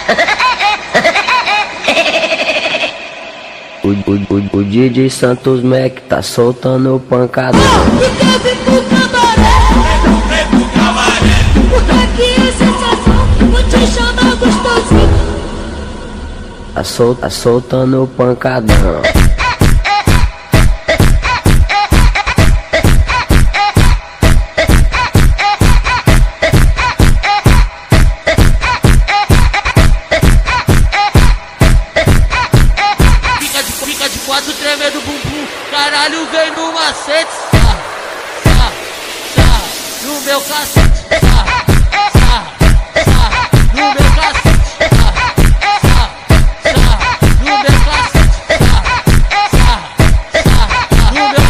O DJ Santos Mac tá soltando pancadão. E quer vir pro cabaré? Porque aqui é sensação, vou te chamar gostosinho. Tá soltando pancadão. Fica de quatro tremendo bumbum, caralho vem no macete, no meu cacete, no meu cacete, no meu cacete, no meu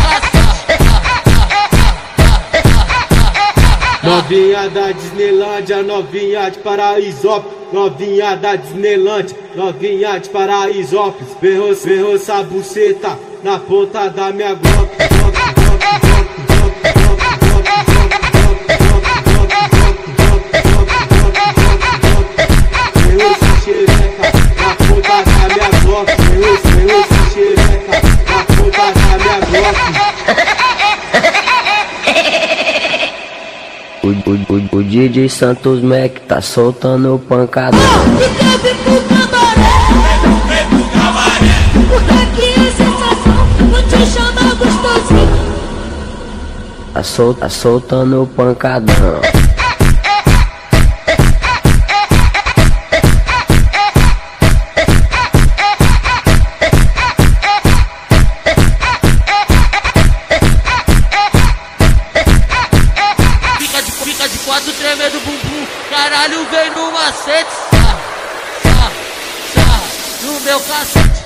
cacete. Novinha da Disneylândia, novinha de Paraisópolis. Novinha da Disneylândia, novinha de Paraisópolis. Vem roçar a buceta na ponta da minha Glock. Vem roçar xereca na ponta da minha Glock. Vem roçar xereca na ponta da minha Glock. O DJ Santos Mac tá soltando pancadão. E quer vir pro cabaré? Porque aqui é sensação, vou te chamar gostosinho. Tá soltando pancadão. Fica de quatro tremendo bumbum, caralho vem no macete, no meu cacete,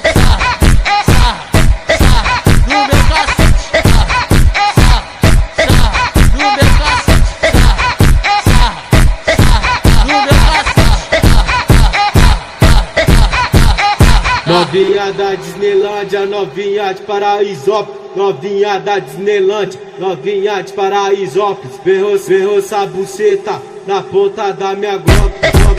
no meu cacete, no meu cacete, no meu cacete. Novinha da Disneylândia, novinha de Paraisópolis. Novinha da Disneylândia, novinha de Paraisópolis. Vem roçar a buceta na ponta da minha Glock.